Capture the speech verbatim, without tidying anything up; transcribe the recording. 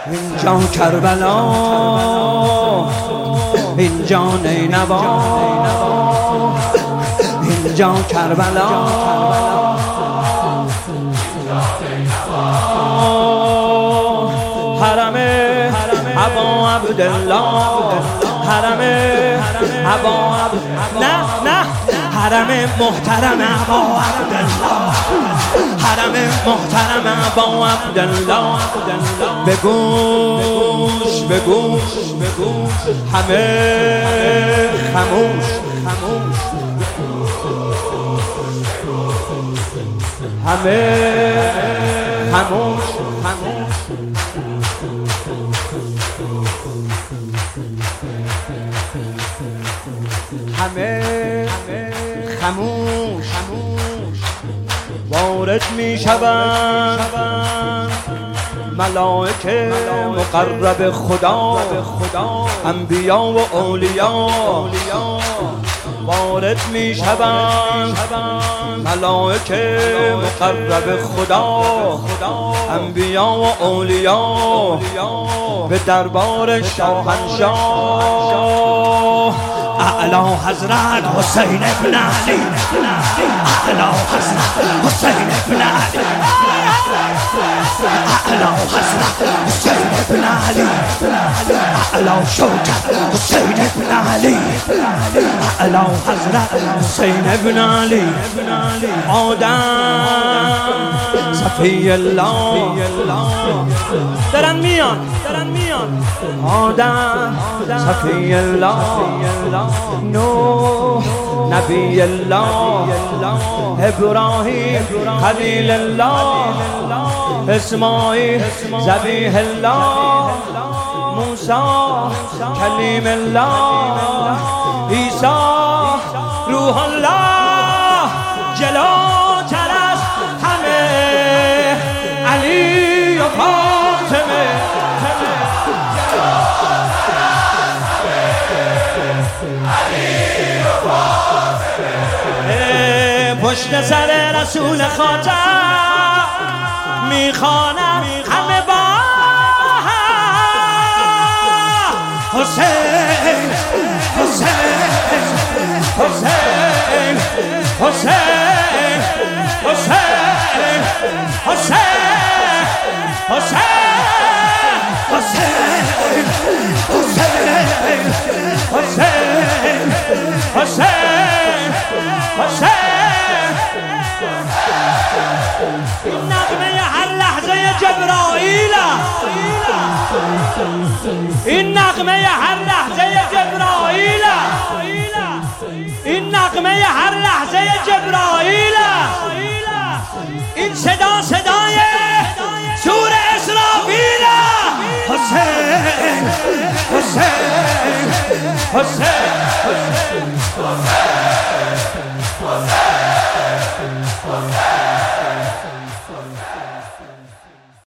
اینجا کربلا، اینجا نینوا، اینجا کربلا، حرم ابا عبدالله، حرم ابا عبدالله، نه نه حرم محترم ابا عبدالله، حرم محترم ابا عبدالله. بگوش بگوش بگوش همه خموش خموش، همه خموش خموش، همه خموش خموش. وارد می شوند ملائکه مقرب خدا، انبیا و اولیا. وارد می شوند ملائکه مقرب خدا، انبیا و اولیا به دربار شاهنشاه اعلی حضرت حسین ابن علی، اعلی حضرت حسین ابن علی، اعلی حضرت حسین ابن علی، اعلی شوکت حسین ابن علی، اعلی حضرت حسین ابن علی. آدم صفی الله درن میان درن میان، آدم صفی الله، نوح نبی الله، ابراهیم خلیل الله، اسماعیل ذبیح الله، موسی کلیم الله، عیسی روح الله. جلوتر از همه علی و فاطمه، پشت سر رسول خاتم میخوانم همه با حسین حسین حسین حسین حسین حسین حسین حسین حسین حسین حسین حسین. این نغمه هر لحظه جبرائیل، این نغمه هر لحظه جبرائیل، این نغمه هر لحظه جبرائیل. این صدا صدای سور اسرافیل. حسین حسین حسین حسین